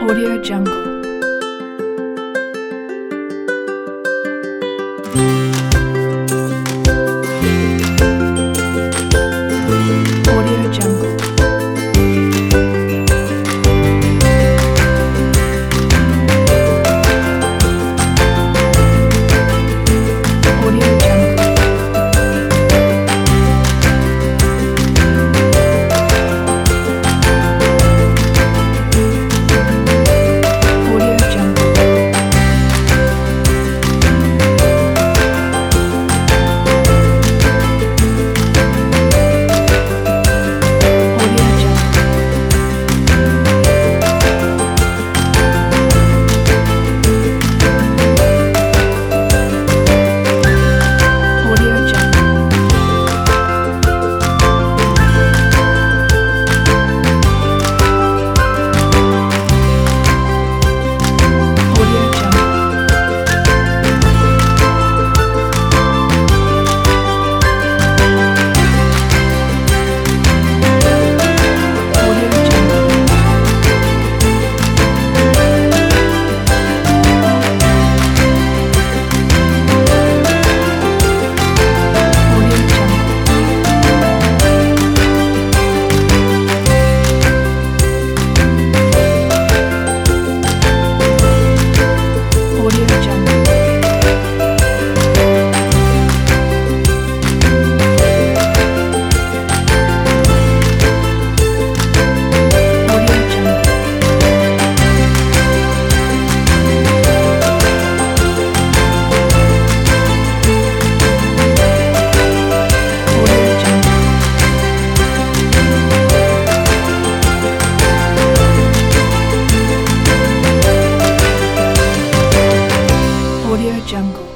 Audio Jungle. Audio Jungle. Audio Jungle. Audio Jungle. Audio Jungle. Audio Jungle. Audio Jungle. Audio Jungle. Audio Jungle. Audio Jungle. Audio Jungle. Audio Jungle. Audio Jungle.